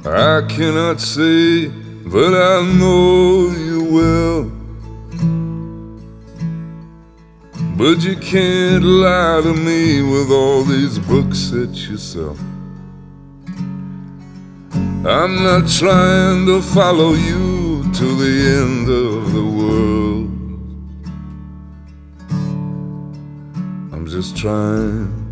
I cannot say that I know you well, but you can't lie to me with all these books that you sell. I'm not trying to follow you to the end of the world. I'm just trying